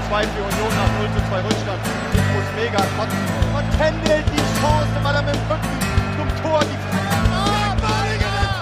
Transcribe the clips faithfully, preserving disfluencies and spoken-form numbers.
zwei für Union nach null zu zwei Rückstand. Ich muss mega kotzen. Und Kendall die Chance, weil er mit dem Rücken zum Tor die Ah, Badiger!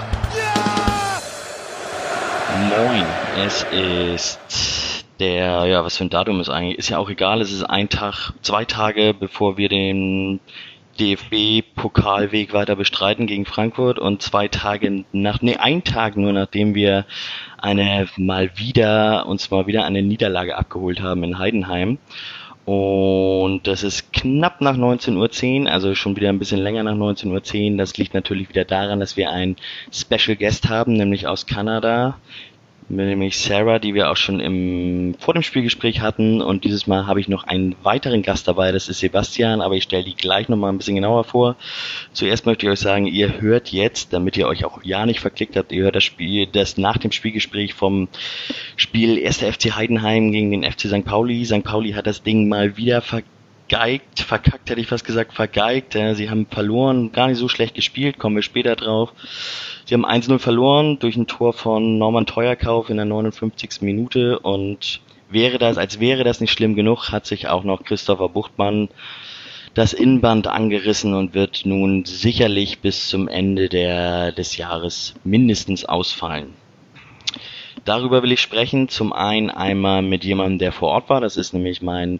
Ja! Moin, es ist der, ja, was für ein Datum ist eigentlich, ist ja auch egal, es ist ein Tag, zwei Tage, bevor wir den D F B-Pokalweg weiter bestreiten gegen Frankfurt und zwei Tage nach, nee, ein Tag nur nachdem wir eine, mal wieder, uns mal wieder eine Niederlage abgeholt haben in Heidenheim. Und das ist knapp nach neunzehn Uhr zehn, also schon wieder ein bisschen länger nach neunzehn Uhr zehn. Das liegt natürlich wieder daran, dass wir einen Special Guest haben, nämlich aus Kanada, nämlich Sarah, die wir auch schon im vor dem Spielgespräch hatten. Und dieses Mal habe ich noch einen weiteren Gast dabei, das ist Sebastian, aber ich stelle die gleich nochmal ein bisschen genauer vor. Zuerst möchte ich euch sagen, ihr hört jetzt, damit ihr euch auch ja nicht verklickt habt, ihr hört das Spiel, das nach dem Spielgespräch vom Spiel erster F C Heidenheim gegen den F C Sankt Pauli. Sankt Pauli hat das Ding mal wieder vergeigt, verkackt hätte ich fast gesagt, vergeigt. Sie haben verloren, gar nicht so schlecht gespielt, kommen wir später drauf. Sie haben eins null verloren durch ein Tor von Norman Teuerkauf in der neunundfünfzigsten Minute und wäre das, als wäre das nicht schlimm genug, hat sich auch noch Christopher Buchtmann das Innenband angerissen und wird nun sicherlich bis zum Ende der, des Jahres mindestens ausfallen. Darüber will ich sprechen, zum einen einmal mit jemandem, der vor Ort war, das ist nämlich mein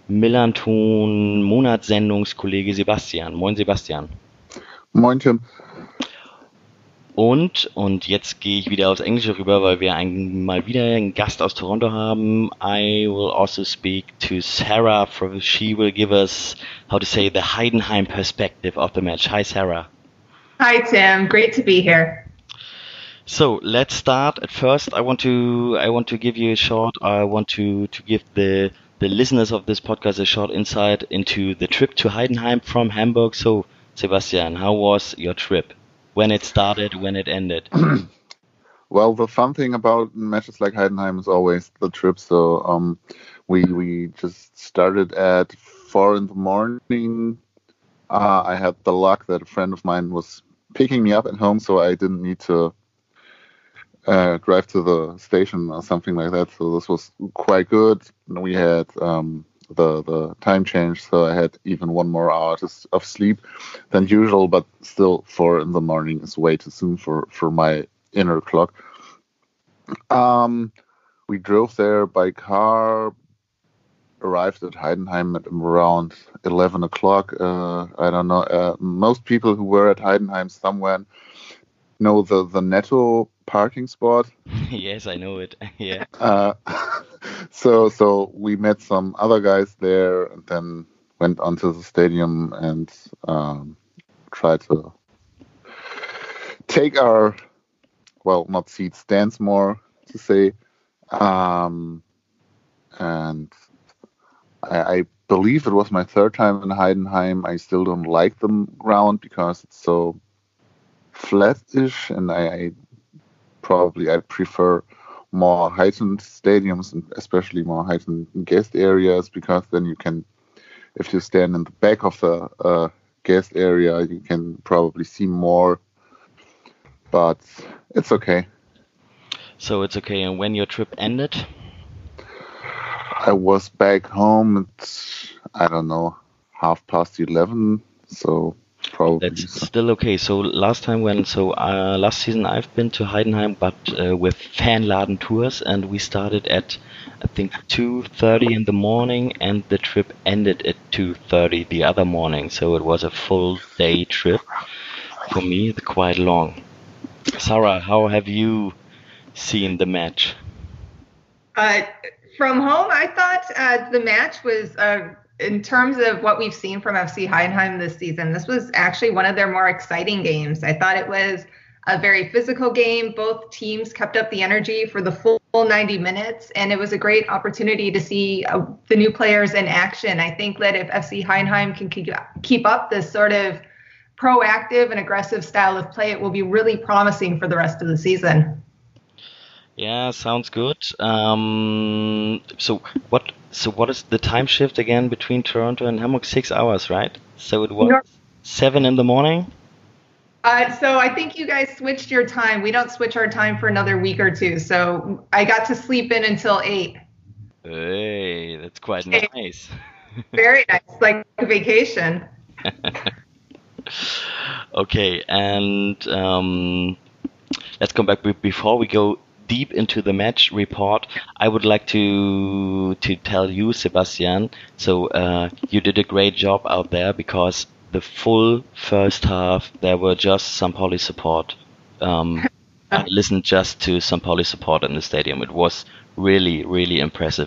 Millanton-Monatssendungskollege Sebastian. Moin Sebastian. Moin Tim. Und, und jetzt gehe ich wieder aufs Englische rüber, weil wir ein, mal wieder einen Gast aus Toronto haben. I will also speak to Sarah, for she will give us, how to say, the Heidenheim perspective of the match. Hi Sarah. Hi Tim, great to be here. So let's start. At first, I want to I want to give you a short. I want to to give the the listeners of this podcast a short insight into the trip to Heidenheim from Hamburg. So Sebastian, how was your trip? When it started, when it ended? Well, the fun thing about matches like Heidenheim is always the trip. So um, we we just started at four in the morning. Uh, I had the luck that a friend of mine was picking me up at home, so I didn't need to uh, drive to the station or something like that. So this was quite good. We had um, the the time change, so I had even one more hour of sleep than usual, but still four in the morning is way too soon for, for my inner clock. Um, we drove there by car, arrived at Heidenheim at around eleven o'clock. Uh, I don't know. Uh, most people who were at Heidenheim somewhere know the, the Netto parking spot. Yes, I know it. Yeah. Uh, so so we met some other guys there and then went onto the stadium and um, tried to take our, well, not seats, stands more to say. Um, and I, I believe it was my third time in Heidenheim. I still don't like the ground because it's so flat-ish, and I, I probably I prefer more heightened stadiums and especially more heightened guest areas, because then you can, if you stand in the back of the uh, guest area, you can probably see more. But it's okay. So it's okay. And when your trip ended? I was back home at, I don't know, half past eleven. So probably. That's still okay. So last time when, so uh, last season I've been to Heidenheim, but uh, with Fanladen tours, and we started at, I think, two thirty in the morning, and the trip ended at two thirty the other morning. So it was a full day trip for me, quite long. Sarah, how have you seen the match? Uh, from home, I thought uh, the match was, uh, in terms of what we've seen from F C Heidenheim this season, this was actually one of their more exciting games. I thought it was a very physical game. Both teams kept up the energy for the full ninety minutes, and it was a great opportunity to see uh, the new players in action. I think that if F C Heidenheim can keep, keep up this sort of proactive and aggressive style of play, it will be really promising for the rest of the season. Yeah, sounds good. Um, so what? So what is the time shift again between Toronto and Hamburg? Six hours, right? So it was You're- seven in the morning. Uh, so I think you guys switched your time. We don't switch our time for another week or two. So I got to sleep in until eight. Hey, that's quite nice. Very nice, like a vacation. Okay, and um, let's come back. Before we go deep into the match report, I would like to to tell you, Sebastian. So uh, you did a great job out there, because the full first half there were just Saint Pauli support. Um, I listened just to Saint Pauli support in the stadium. It was really, really impressive.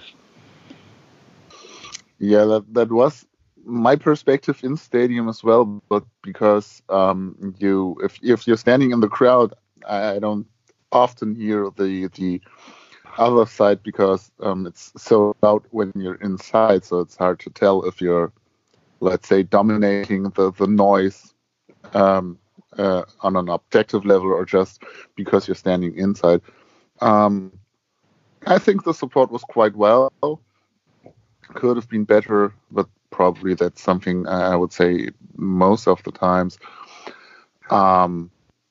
Yeah, that that was my perspective in stadium as well. But because um, you, if if you're standing in the crowd, I, I don't often hear the the other side, because um, it's so loud when you're inside. So it's hard to tell if you're, let's say, dominating the the noise um, uh, on an objective level, or just because you're standing inside. Um, I think the support was quite well. Could have been better, but probably that's something I would say most of the times. Um,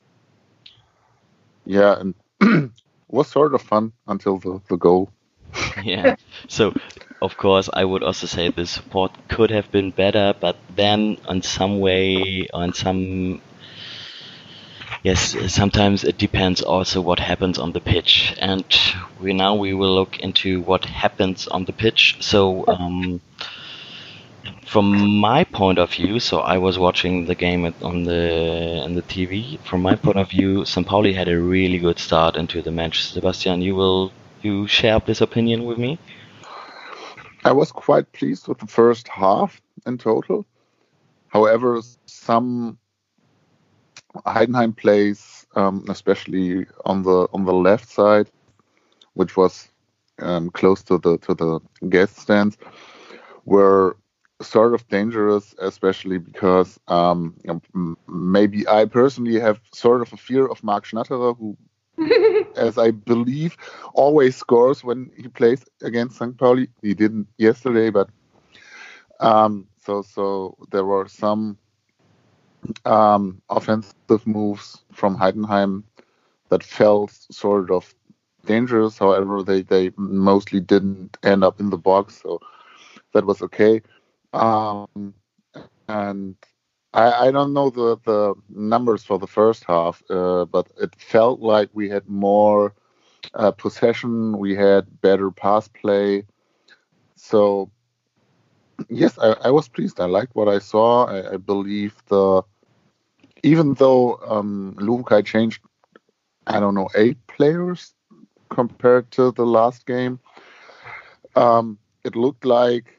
yeah, and was sort of fun until the, the goal. Yeah. So, of course, I would also say the support could have been better, but then on some way, on some, yes, sometimes it depends also what happens on the pitch. And we now we will look into what happens on the pitch. So, um, from my point of view, so I was watching the game at, on the on the T V. From my point of view, Saint Pauli had a really good start into the match. Sebastian, you will you share this opinion with me? I was quite pleased with the first half in total. However, some Heidenheim plays, um, especially on the on the left side, which was um, close to the to the guest stands, were sort of dangerous, especially because um, maybe I personally have sort of a fear of Marc Schnatterer, who, as I believe, always scores when he plays against Saint Pauli. He didn't yesterday, but um, so so there were some um, offensive moves from Heidenheim that felt sort of dangerous. However, they, they mostly didn't end up in the box, so that was okay. Um, and I, I don't know the, the numbers for the first half, uh, but it felt like we had more uh, possession, we had better pass play. So, yes, I, I was pleased. I liked what I saw. I, I believe the, even though um, Lukai changed, I don't know, eight players compared to the last game, um, it looked like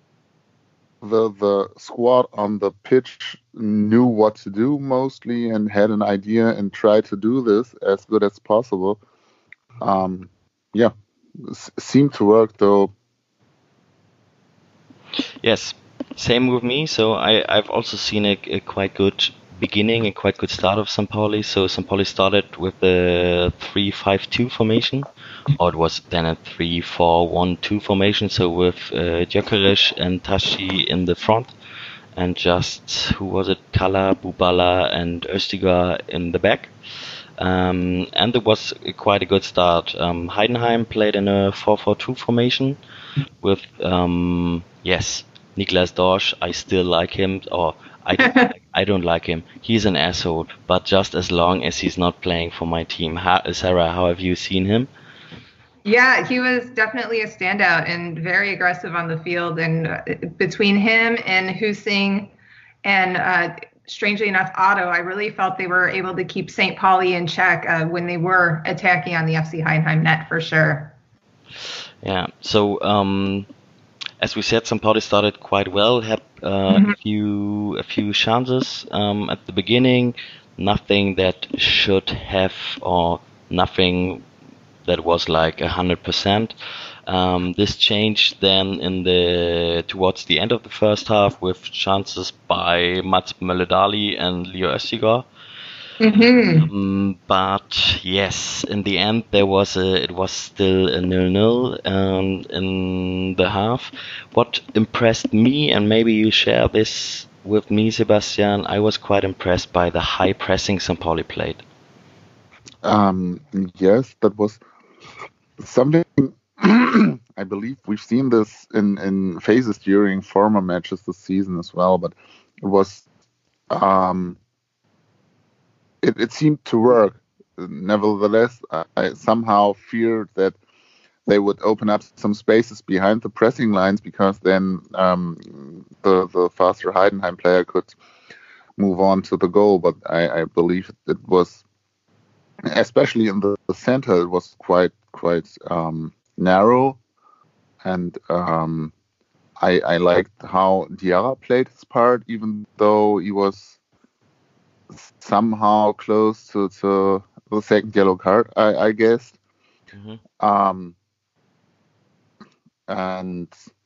the the squad on the pitch knew what to do mostly and had an idea and tried to do this as good as possible. Um, yeah, s- seemed to work though. Yes, same with me. So I, I've also seen a, a quite good beginning, a quite good start of Saint Pauli. So Saint Pauli started with the three five two formation, or it was then a three four one two formation. So with uh, Gyökeres and Tashi in the front, and just, who was it, Kalla, Bubala and Östigar in the back. Um, and it was quite a good start. Um, Heidenheim played in a four four two formation with, um, yes, Niklas Dorsch. I still like him, or I don't, like, I don't like him. He's an asshole, but just as long as he's not playing for my team. How, Sarah, how have you seen him? Yeah, he was definitely a standout and very aggressive on the field. And uh, between him and Husing and uh, strangely enough, Otto, I really felt they were able to keep Saint Pauli in check uh, when they were attacking on the F C Heidenheim net for sure. Yeah, so um, as we said, Saint Pauli started quite well, had uh, mm-hmm. a few a few chances um, at the beginning, nothing that should have, or nothing that was like one hundred percent. Um, this changed then in the towards the end of the first half with chances by Mats Möller-Dali and Leo Östigar. Mm-hmm. Um, but yes, in the end there was a it was still a nil-nil um, in the half. What impressed me, and maybe you share this with me, Sebastian, I was quite impressed by the high pressing Saint Pauli played. Um, yes, that was something I believe we've seen this in, in phases during former matches this season as well, but it was um, it, it seemed to work. Nevertheless, I, I somehow feared that they would open up some spaces behind the pressing lines, because then um, the the faster Heidenheim player could move on to the goal. But I, I believe it was, especially in the, the center, it was quite quite um, narrow, and um, I, I liked how Diarra played his part, even though he was somehow close to, to the second yellow card, I, I guess. Mm-hmm. Um, and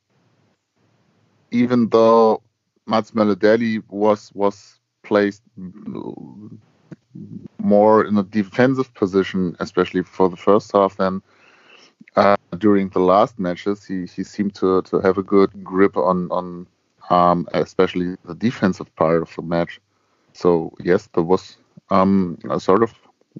even though Mats Möller-Dählie was was placed more in a defensive position, especially for the first half, then uh, during the last matches, he, he seemed to to have a good grip on on um, especially the defensive part of the match. So yes, there was um, a sort of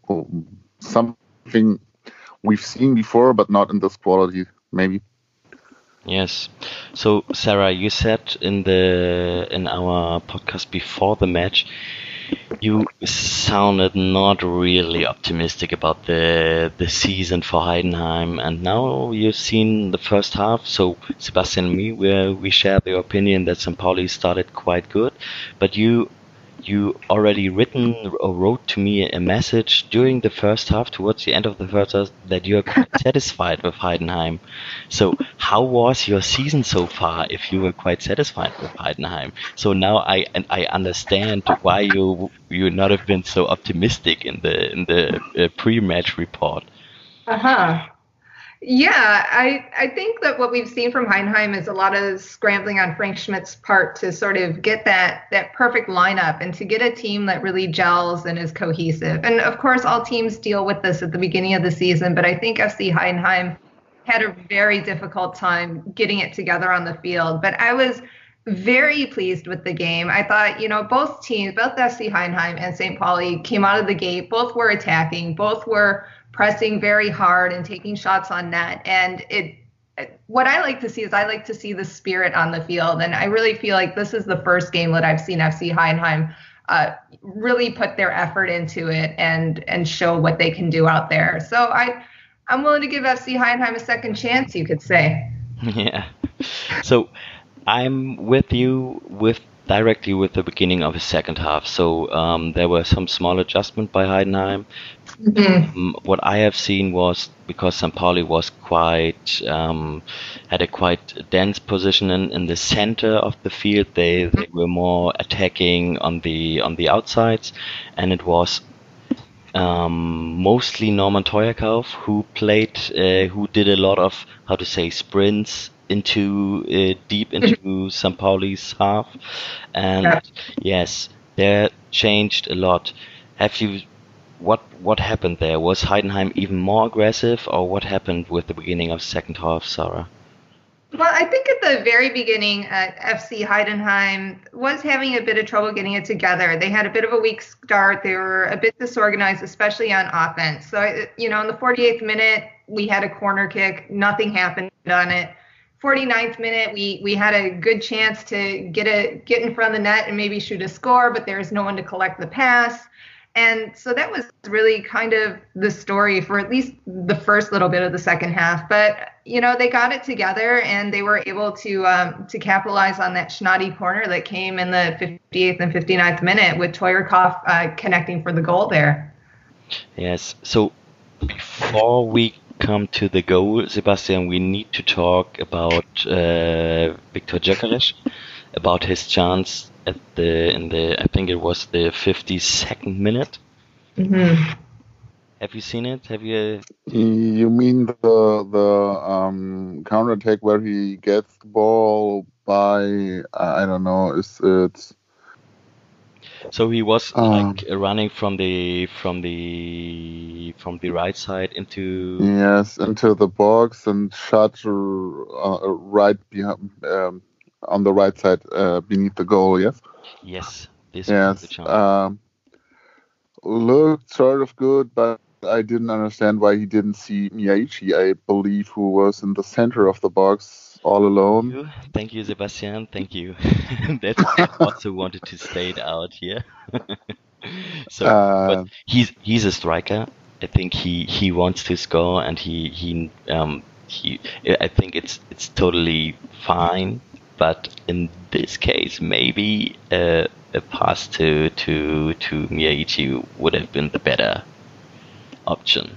something we've seen before, but not in this quality, maybe. Yes. So Sarah, you said in the in our podcast before the match, you sounded not really optimistic about the the season for Heidenheim, and now you've seen the first half. So Sebastian and me, we we share the opinion that Sankt Pauli started quite good, but you. You already written or wrote to me a message during the first half, towards the end of the first half, that you are quite satisfied with Heidenheim. So how was your season so far, if you were quite satisfied with Heidenheim? So now I I understand why you you not have been so optimistic in the in the uh, pre-match report. Uh-huh. Yeah, I, I think that what we've seen from Heidenheim is a lot of scrambling on Frank Schmidt's part to sort of get that that perfect lineup and to get a team that really gels and is cohesive. And of course, all teams deal with this at the beginning of the season, but I think F C Heidenheim had a very difficult time getting it together on the field. But I was very pleased with the game. I thought, you know, both teams, both F C Heidenheim and Sankt Pauli came out of the gate. Both were attacking. Both were pressing very hard and taking shots on net. And it, what I like to see is I like to see the spirit on the field. And I really feel like this is the first game that I've seen F C Heidenheim uh, really put their effort into it and and show what they can do out there. So I, I'm willing to give F C Heidenheim a second chance, you could say. Yeah. So I'm with you with directly with the beginning of the second half. So um, there were some small adjustment by Heidenheim. Mm-hmm. Um, what I have seen was, because Sankt Pauli was quite um, had a quite dense position in, in the center of the field. They they were more attacking on the on the outsides, and it was um, mostly Norman Teuerkauf who played, uh, who did a lot of, how to say, sprints into uh, deep into Sankt Pauli's half, and yeah. Yes, that changed a lot. Have you? What what happened there? Was Heidenheim even more aggressive, or what happened with the beginning of second half, Sarah? Well, I think at the very beginning, uh, F C Heidenheim was having a bit of trouble getting it together. They had a bit of a weak start. They were a bit disorganized, especially on offense. So, you know, in the forty-eighth minute, we had a corner kick. Nothing happened on it. forty-ninth minute, we we had a good chance to get a get in front of the net and maybe shoot a score, but there was no one to collect the pass. And so that was really kind of the story for at least the first little bit of the second half. But, you know, they got it together and they were able to um, to capitalize on that Schnotty corner that came in the fifty-eighth and fifty-ninth minute with Teuerkauf uh, connecting for the goal there. Yes. So before we come to the goal, Sebastian, we need to talk about uh, Viktor Gyökeres, about his chance at the in the I think it was the fifty-second minute. Mm-hmm. Have you seen it? Have you? You mean the the um, counterattack where he gets the ball by I don't know, is it? So he was um, like running from the from the from the right side into yes into the box and shot uh, right behind. Um, on the right side, uh, beneath the goal, yes? Yes, this yes. was the chance. Um, looked sort of good, but I didn't understand why he didn't see Miyaichi, I believe, who was in the center of the box all alone. Thank you, Thank you, Sebastian. Thank you. That's what I also wanted to state out here. So, Uh, but he's he's a striker. I think he, he wants to score, and he he um he. I think it's it's totally fine. But in this case, maybe uh, a pass to to to Miyaichi would have been the better option.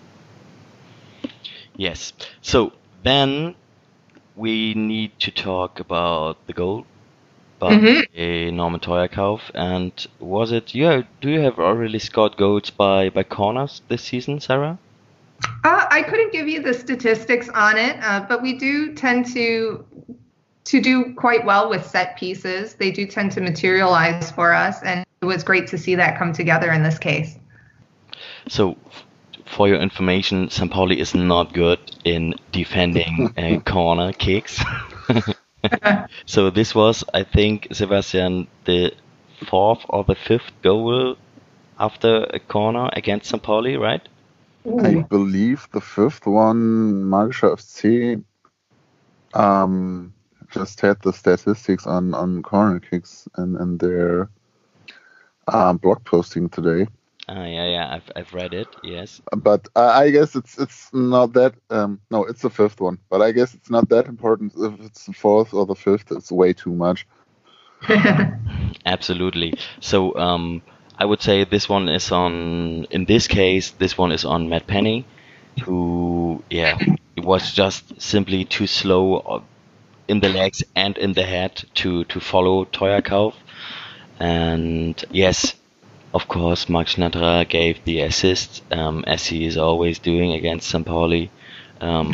Yes. So then we need to talk about the goal by Mhm. Norman Teuerkauf. And was it you? Do you have already scored goals by by corners this season, Sarah? Uh, I couldn't give you the statistics on it, uh, but we do tend to to do quite well with set pieces. They do tend to materialize for us, and it was great to see that come together in this case. So, f- for your information, Sampaoli is not good in defending uh, corner kicks. So this was, I think, Sebastian, the fourth or the fifth goal after a corner against Sampaoli, right? I believe the fifth one, Magischer F C, um, just had the statistics on, on corner kicks and, and their um, blog posting today. Ah, yeah, yeah, I've I've read it. Yes. But I I guess it's it's not that. Um, no, it's the fifth one. But I guess it's not that important if it's the fourth or the fifth. It's way too much. Absolutely. So um, I would say this one is on. In this case, this one is on Matt Penny, who yeah, it was just simply too slow uh, in the legs and in the head to to follow Teuerkauf. And yes, of course, Mark Schnatterer gave the assist, um, as he is always doing against Sampaoli. Um,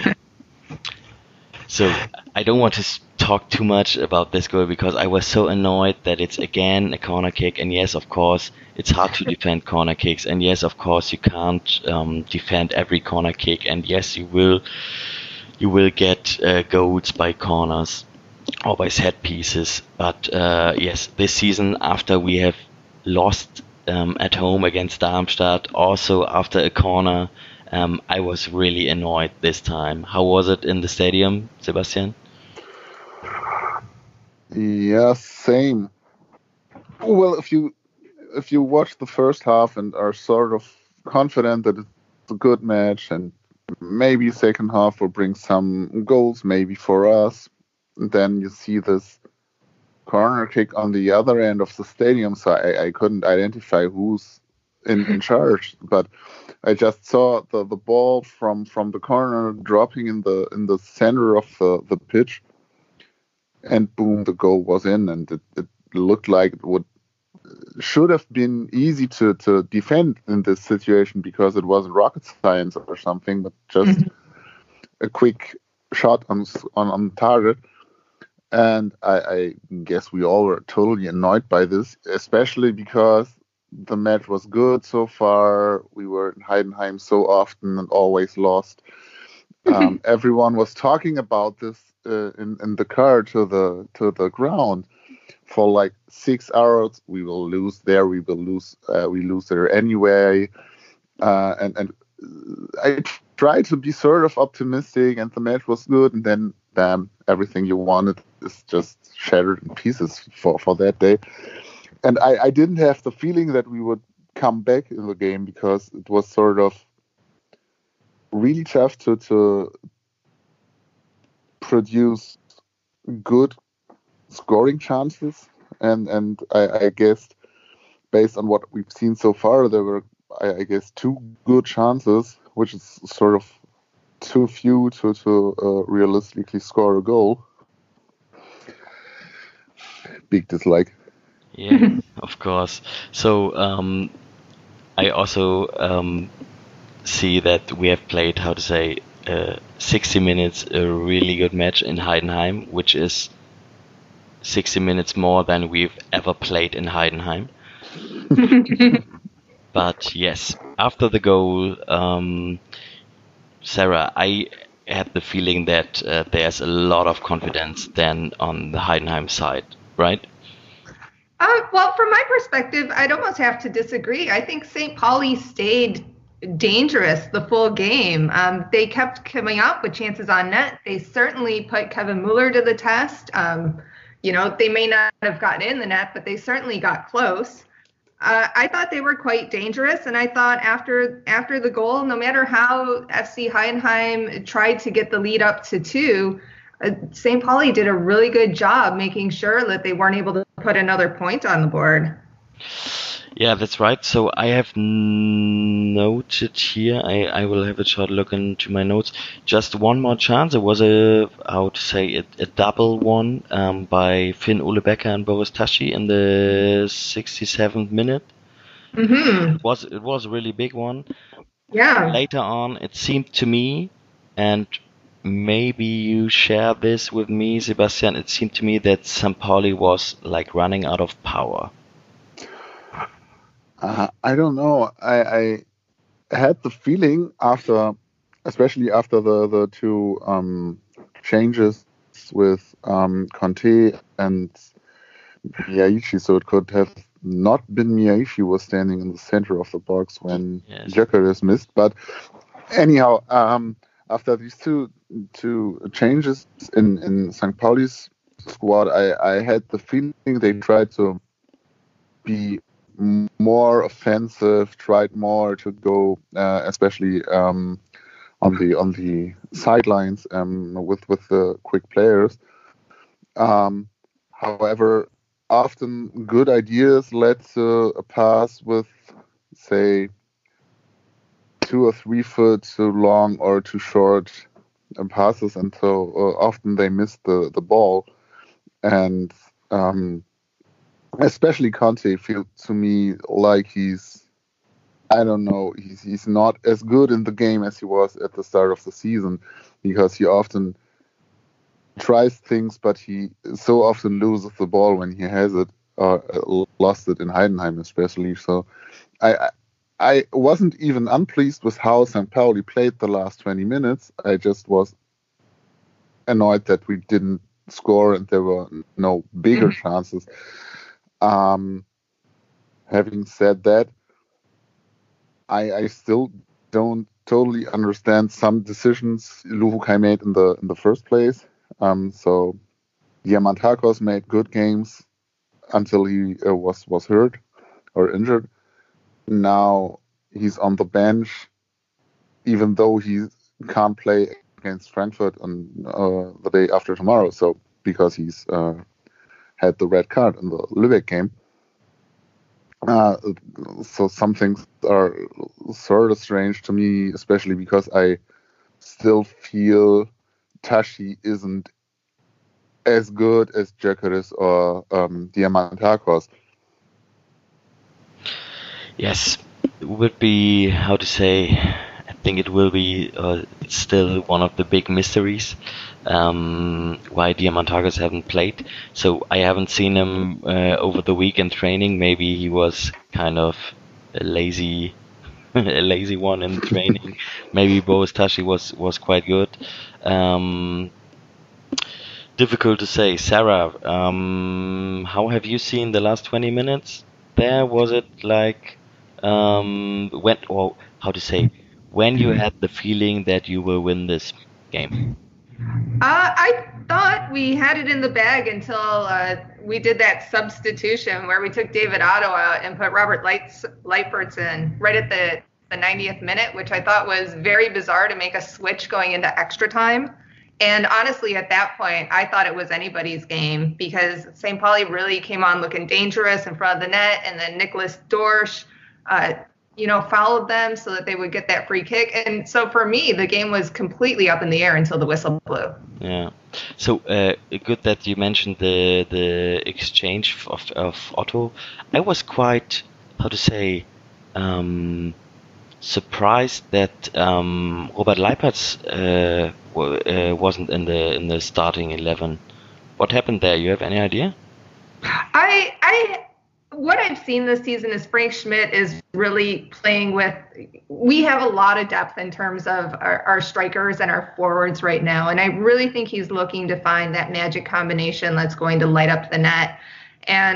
so I don't want to s- talk too much about this goal because I was so annoyed that it's again a corner kick. And yes, of course, it's hard to defend corner kicks. And yes, of course, you can't um, defend every corner kick. And yes, you will you will get uh, goals by corners or by set pieces. But uh, yes, this season, after we have lost um, at home against Darmstadt, also after a corner, um, I was really annoyed this time. How was it in the stadium, Sebastian? Yeah, same. Well, if you if you watch the first half and are sort of confident that it's a good match and maybe second half will bring some goals, maybe for us, and then you see this corner kick on the other end of the stadium, so I, I couldn't identify who's in, in charge, but I just saw the, the ball from, from the corner dropping in the in the center of the, the pitch, and boom, the goal was in, and it, it looked like it would should have been easy to, to defend in this situation because it wasn't rocket science or something, but just a quick shot on on, on target. And I, I guess we all were totally annoyed by this, especially because the match was good so far. We were in Heidenheim so often and always lost. Um, everyone was talking about this uh, in in the car to the to the ground for like six hours. We will lose there. We will lose. Uh, we lose there anyway. Uh, and and I tried to be sort of optimistic, and the match was good. And then, bam, everything you wanted is just shattered in pieces for, for that day. And I, I didn't have the feeling that we would come back in the game because it was sort of really tough to, to produce good scoring chances. And, and I, I guess based on what we've seen so far, there were, I, I guess, two good chances, which is sort of too few to, to uh, realistically score a goal. Big dislike. Yeah, of course. So um, I also um, see that we have played, how to say, uh, sixty minutes, a really good match in Heidenheim, which is sixty minutes more than we've ever played in Heidenheim. But yes, after the goal, um, Sarah, I had the feeling that uh, there's a lot of confidence then on the Heidenheim side, right? Uh, well, from my perspective, I'd almost have to disagree. I think Saint Pauli stayed dangerous the full game. Um, they kept coming up with chances on net. They certainly put Kevin Mueller to the test. Um, you know, they may not have gotten in the net, but they certainly got close. Uh, I thought they were quite dangerous, and I thought after after the goal, no matter how F C Heidenheim tried to get the lead up to two, uh, Saint Pauli did a really good job making sure that they weren't able to put another point on the board. Yeah, that's right. So I have noted here, I, I will have a short look into my notes. Just one more chance. It was a, how to say, a, a double one um, by Finn Ole Becker and Boris Tasci in the sixty-seventh minute. Mm-hmm. It was, it was a really big one. Yeah. Later on, it seemed to me, and maybe you share this with me, Sebastian, it seemed to me that Saint Pauli was like running out of power. Uh, I don't know. I, I had the feeling after, especially after the the two um, changes with um, Conte and Miyaichi, so it could have not been Miyaichi who was standing in the center of the box when Yes. Gyökeres missed. But anyhow, um, after these two two changes in in Saint Pauli's squad, I, I had the feeling they tried to be more offensive, tried more to go, uh, especially um, on the on the sidelines um, with with the quick players. Um, however, often good ideas led to a pass with, say, two or three foot too long or too short um, passes, and so uh, often they missed the the ball. And um, especially Conte feels to me like he's, I don't know, he's he's not as good in the game as he was at the start of the season, because he often tries things, but he so often loses the ball when he has it, or uh, lost it in Heidenheim especially. So I, I I wasn't even unpleased with how Saint Pauli played the last twenty minutes. I just was annoyed that we didn't score and there were no bigger mm-hmm. chances. Um, having said that, I, I still don't totally understand some decisions Luhukai made in the in the first place. Um, so Diamantakos made good games until he uh, was was hurt or injured. Now he's on the bench, even though he can't play against Frankfurt on uh, the day after tomorrow. So because he's uh, had the red card in the Lübeck game. Uh, so some things are sort of strange to me, especially because I still feel Tasci isn't as good as Gyökeres or um, Diamantakos. Yes, it would be, how to say, I think it will be uh, still one of the big mysteries um, why Diamantakos haven't played. So I haven't seen him uh, over the weekend training. Maybe he was kind of a lazy a lazy one in training. Maybe Boris Tasci was, was quite good. Um, difficult to say. Sarah, um, how have you seen the last twenty minutes there? Was it like um, when, or how to say, when you had the feeling that you will win this game? Uh, I thought we had it in the bag until uh, we did that substitution where we took David Otto out and put Robert Leitz, Leitberts in right at the, the ninetieth minute, which I thought was very bizarre to make a switch going into extra time. And honestly, at that point, I thought it was anybody's game because Saint Pauli really came on looking dangerous in front of the net, and then Nicholas Dorsch uh, you know, followed them so that they would get that free kick. And so for me, the game was completely up in the air until the whistle blew. Yeah. So uh, good that you mentioned the the exchange of, of Otto. I was quite, how to say, um, surprised that um, Robert Leipertz uh, w- uh, wasn't in the in the starting eleven. What happened there? You have any idea? I I. What I've seen this season is Frank Schmidt is really playing with, we have a lot of depth in terms of our, our strikers and our forwards right now. And I really think he's looking to find that magic combination that's going to light up the net. And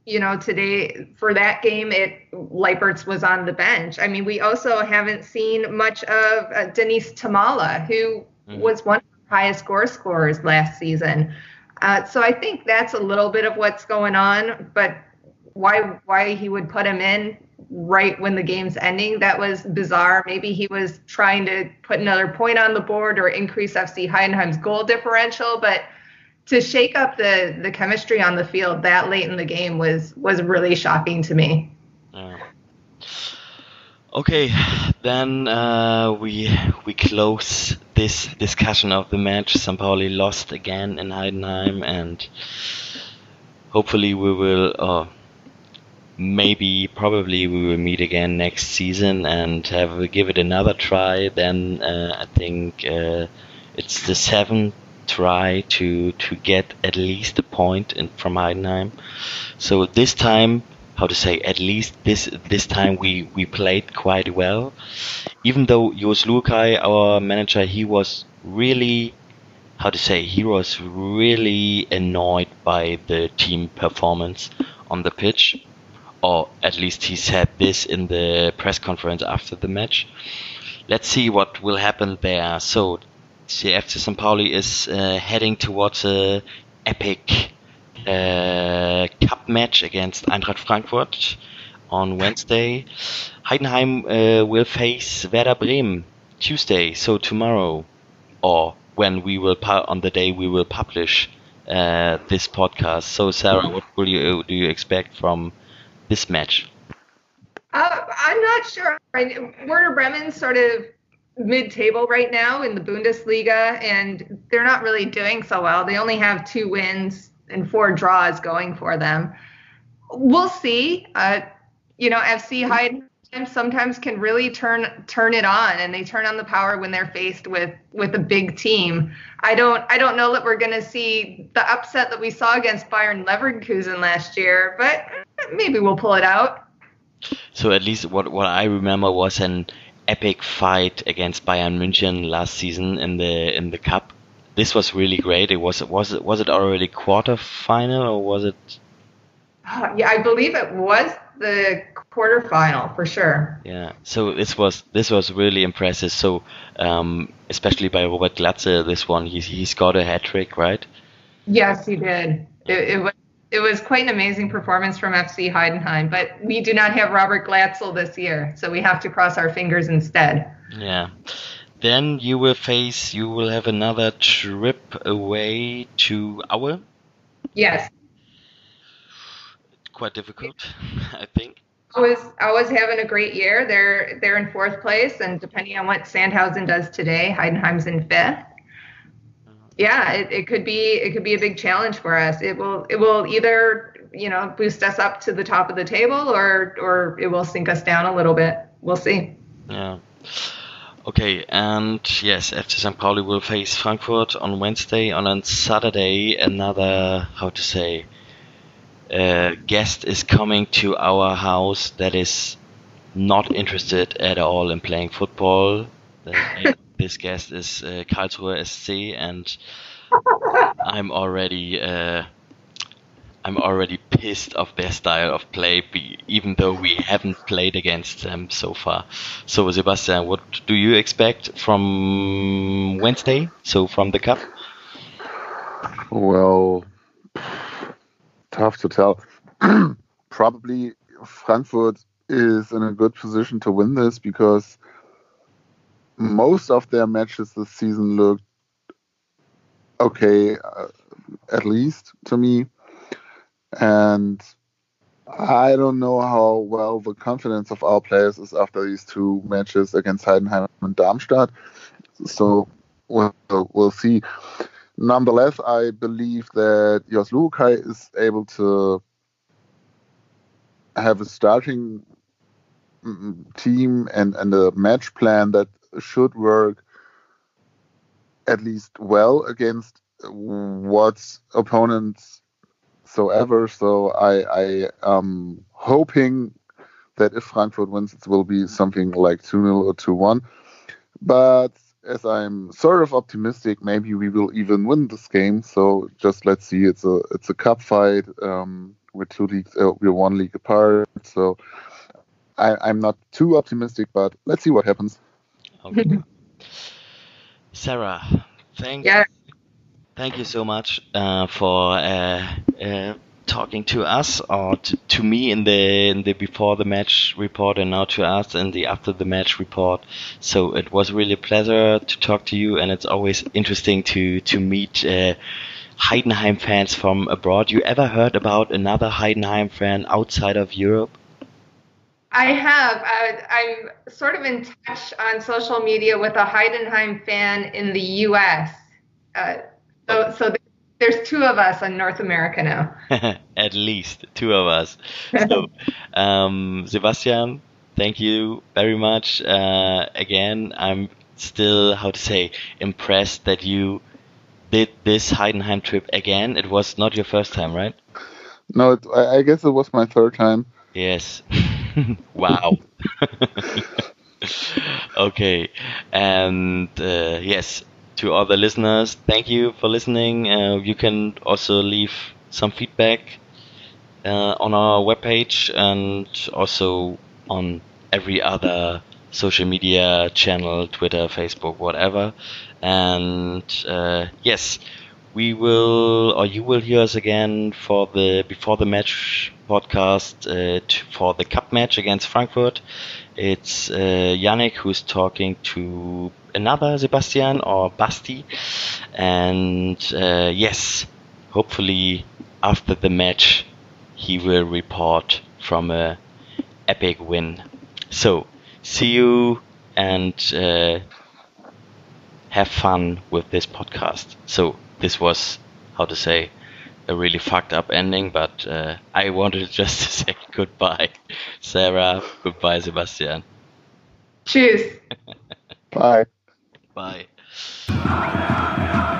you know, today for that game, it Leipertz was on the bench. I mean, we also haven't seen much of uh, Denise Tamala, who mm-hmm. was one of the highest goal scorers last season. Uh, so I think that's a little bit of what's going on. But why why he would put him in right when the game's ending, that was bizarre. Maybe he was trying to put another point on the board or increase F C Heidenheim's goal differential, but to shake up the, the chemistry on the field that late in the game was was really shocking to me. Yeah. Okay, then uh, we we close this discussion of the match. Sankt Pauli lost again in Heidenheim, and hopefully we will, uh, maybe, probably we will meet again next season and have give it another try. Then uh, I think uh, it's the seventh try to to get at least a point in, from Heidenheim. So this time, how to say, at least this this time we, we played quite well. Even though Jos Luhukay, our manager, he was really, how to say, he was really annoyed by the team performance on the pitch. Or at least he said this in the press conference after the match. Let's see what will happen there. So the F C Sankt Pauli is uh, heading towards a epic uh, cup match against Eintracht Frankfurt on Wednesday. Heidenheim uh, will face Werder Bremen Tuesday, so tomorrow, or when we will pu- on the day we will publish uh, this podcast. So Sarah, what will you do you expect from this match? Uh, I'm not sure. I, Werder Bremen's sort of mid-table right now in the Bundesliga, and they're not really doing so well. They only have two wins and four draws going for them. We'll see. Uh, you know, F C Heidenheim sometimes can really turn turn it on, and they turn on the power when they're faced with with a big team. I don't I don't know that we're going to see the upset that we saw against Bayern Leverkusen last year, but maybe we'll pull it out. So at least what what I remember was an epic fight against Bayern München last season in the in the cup. This was really great. It was was it was it already quarter final or was it? Uh, yeah, I believe it was the quarterfinal for sure. Yeah. So this was this was really impressive. So um, especially by Robert Glatze, this one he he scored a hat trick, right? Yes, he did. It, it was. It was quite an amazing performance from F C Heidenheim, but we do not have Robert Glatzel this year, so we have to cross our fingers instead. Yeah. Then you will face, you will have another trip away to Aue? Yes. Quite difficult, I think. I was I was having a great year. They're they're in fourth place, and depending on what Sandhausen does today, Heidenheim's in fifth. Yeah, it, it could be it could be a big challenge for us. It will it will either, you know, boost us up to the top of the table, or or it will sink us down a little bit. We'll see. Yeah. Okay, and yes, F C Sankt Pauli will face Frankfurt on Wednesday. On on Saturday, another, how to say, uh, guest is coming to our house that is not interested at all in playing football. This guest is uh, Karlsruhe S C, and I'm already uh, I'm already pissed of their style of play, be, even though we haven't played against them so far. So Sebastian, what do you expect from Wednesday? So from the cup? Well, tough to tell. Probably Frankfurt is in a good position to win this because most of their matches this season looked okay, uh, at least to me. And I don't know how well the confidence of our players is after these two matches against Heidenheim and Darmstadt. So we'll, we'll see. Nonetheless, I believe that Jos Luhukay is able to have a starting team and, and a match plan that should work at least well against what opponents soever. So I, I am hoping that if Frankfurt wins, it will be something like two nil or two one. But as I'm sort of optimistic, maybe we will even win this game. So just let's see. It's a it's a cup fight. Um, we're two leagues, uh, we're one league apart. So I, I'm not too optimistic, but let's see what happens. Okay. Sarah, thank Yeah. thank you so much uh, for uh, uh, talking to us or to, to me in the in the before the match report and now to us in the after the match report. So it was really a pleasure to talk to you, and it's always interesting to to meet uh, Heidenheim fans from abroad. You ever heard about another Heidenheim fan outside of Europe? I have. Uh, I'm sort of in touch on social media with a Heidenheim fan in the U S. Uh, so, so there's two of us in North America now. At least two of us. So, um, Sebastian, thank you very much. Uh, again, I'm still, how to say, impressed that you did this Heidenheim trip again. It was not your first time, right? No, it, I, I guess it was my third time. Yes. Wow. Okay. And uh, yes, to all the listeners, thank you for listening. Uh, you can also leave some feedback uh, on our webpage and also on every other social media channel, Twitter, Facebook, whatever. And uh, yes, we will, or you will hear us again for the before the match podcast uh, t- for the cup match against Frankfurt. It's uh, Yannick who's talking to another Sebastian or Basti, and uh, yes, hopefully after the match he will report from a epic win. So see you and uh, have fun with this podcast. So this was, how to say, a really fucked up ending, but uh, I wanted just to say goodbye, Sarah. Goodbye, Sebastian. Cheers. Bye. Bye.